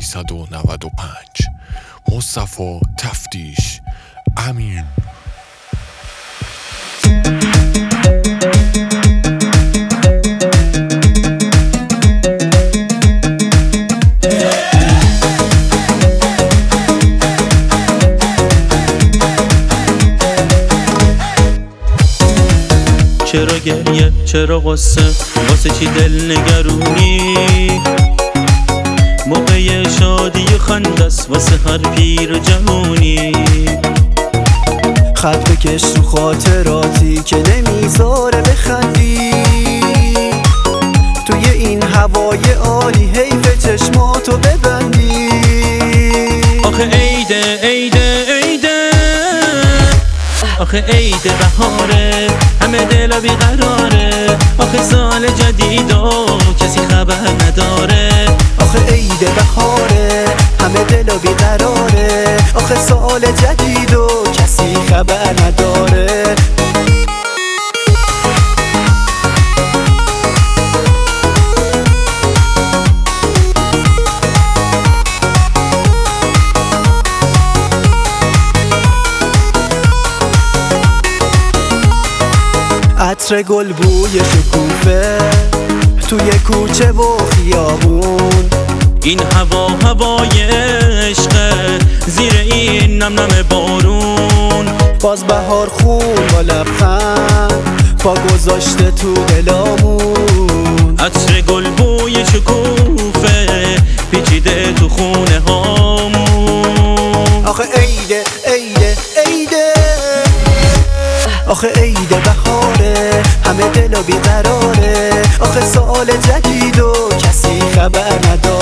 1395 مصطفی تفتیش امین. چرا گریه چرا قصه واسه چی دل نگرونی؟ موقع شادی و خندست واسه هر پیر و جوونی. خط بکش تو خاطراتی که نمیذاره بخندی. توی این هوای عالی حیف چشماتو ببندی. آخه عیده عیده عیده، آخه عید بهاره، همه دلا بیقراره. آخه سال جدید و کسی خبر نداره. آخه عید بهاره، همه دلا بیقراره. آخه سال جدید و کسی خبر نداره. عطر گل بوی شکوفه توی کوچه و خیابون. این هوا هوای عشقه زیر این نم نم بارون. باز بهار خون با لبخند پا گذاشته تو دلامون. عطر گل بوی شکوفه پیچیده تو خونه هامون. آخه عیده عیده عیده، آخه عید بهاره، همه دلا بیقراره. آخه سال جدید و کسی خبر نداره.